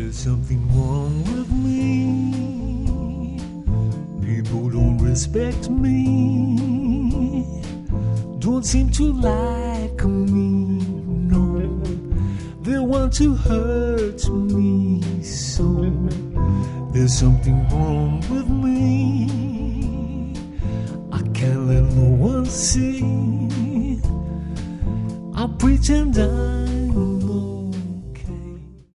There's something wrong with me. People don't respect me. Don't seem to like me. No, they want to hurt me so. There's something wrong with me. I can't let no one see. I pretend